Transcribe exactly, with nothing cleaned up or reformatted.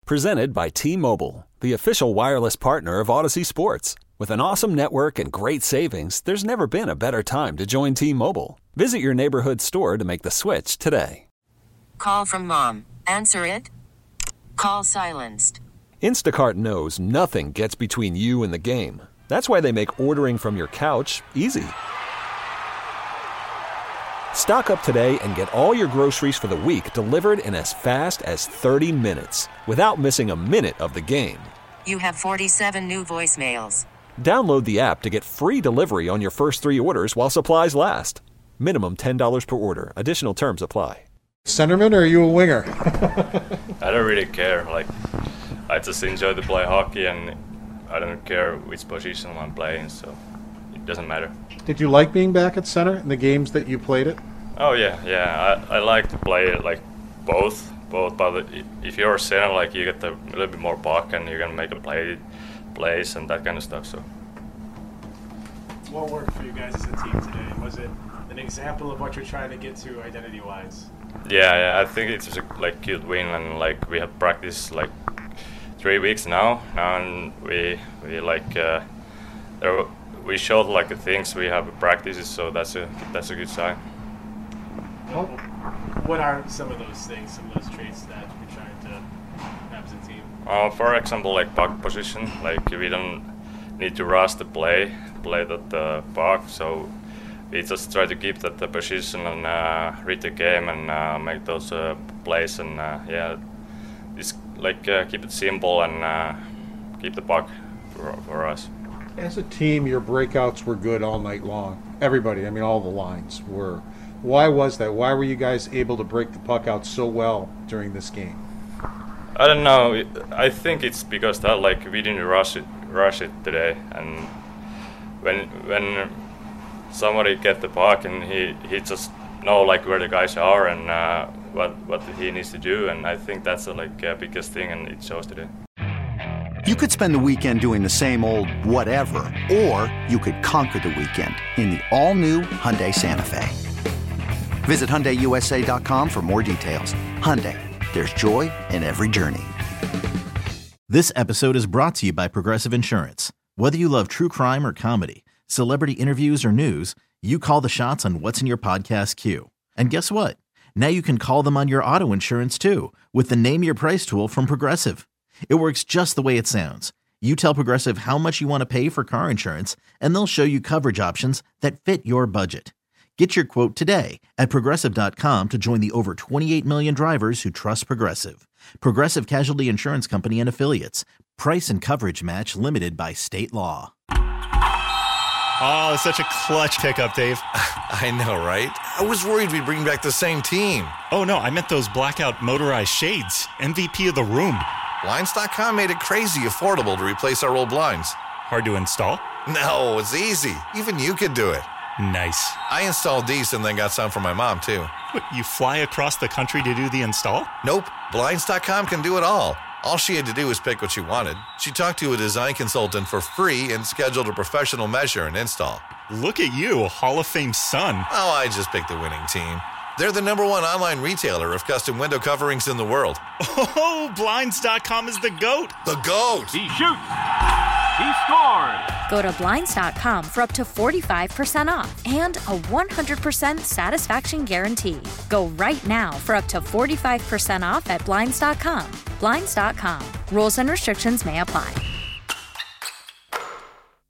Presented by T-Mobile, the official wireless partner of Odyssey Sports. With an awesome network and great savings, there's never been a better time to join T-Mobile. Visit your neighborhood store to make the switch today. Call from mom. Answer it. Call silenced. Instacart knows nothing gets between you and the game. That's why they make ordering from your couch easy. Stock up today and get all your groceries for the week delivered in as fast as thirty minutes without missing a minute of the game. You have forty-seven new voicemails. Download the app to get free delivery on your first three orders while supplies last. Minimum ten dollars per order. Additional terms apply. Centerman, or are you a winger? I don't really care. Like, I just enjoy to play hockey, and I don't care which position I'm playing, so it doesn't matter. Did you like being back at center in the games that you played it? Oh yeah, yeah. I, I like to play like both, both. But if you're a center, like you get a little bit more puck and you're gonna make a play, plays and that kind of stuff. So. What worked for you guys as a team today? Was it an example of what you're trying to get to identity-wise? Yeah, yeah. I think it's just a like cute win, and like we have practiced like three weeks now, and we we like uh, there. We showed like the things we have practices, so that's a that's a good sign. What are some of those things, some of those traits that you're trying to have as a team? Uh, for example, like puck position, like we don't need to rush the play, play that uh, puck, so we just try to keep that the position and uh, read the game and uh, make those uh, plays, and uh, yeah, just like uh, keep it simple and uh, keep the puck for, for us. As a team, your breakouts were good all night long. Everybody, I mean, all the lines were. Why was that? Why were you guys able to break the puck out so well during this game? I don't know. I think it's because that like we didn't rush it, rush it today, and when when somebody get the puck and he, he just know like where the guys are and uh, what what he needs to do, and I think that's the like uh, biggest thing, and it shows today. You could spend the weekend doing the same old whatever, or you could conquer the weekend in the all-new Hyundai Santa Fe. Visit Hyundai U S A dot com for more details. Hyundai, there's joy in every journey. This episode is brought to you by Progressive Insurance. Whether you love true crime or comedy, celebrity interviews or news, you call the shots on what's in your podcast queue. And guess what? Now you can call them on your auto insurance too with the Name Your Price tool from Progressive. It works just the way it sounds. You tell Progressive how much you want to pay for car insurance, and they'll show you coverage options that fit your budget. Get your quote today at Progressive dot com to join the over twenty-eight million drivers who trust Progressive. Progressive Casualty Insurance Company and Affiliates. Price and coverage match limited by state law. Oh, such a clutch pickup, Dave. I know, right? I was worried we'd bring back the same team. Oh, no, I meant those blackout motorized shades. M V P of the room. Blinds dot com made it crazy affordable to replace our old blinds. Hard to install? No, it's easy. Even you could do it. Nice. I installed these and then got some for my mom, too. What, you fly across the country to do the install? Nope. Blinds dot com can do it all. All she had to do was pick what she wanted. She talked to a design consultant for free and scheduled a professional measure and install. Look at you, a Hall of Fame son. Oh, I just picked the winning team. They're the number one online retailer of custom window coverings in the world. Oh, Blinds dot com is the GOAT. The GOAT! He shoots! He scores! Go to Blinds dot com for up to forty-five percent off and a one hundred percent satisfaction guarantee. Go right now for up to forty-five percent off at Blinds dot com. Blinds dot com. Rules and restrictions may apply.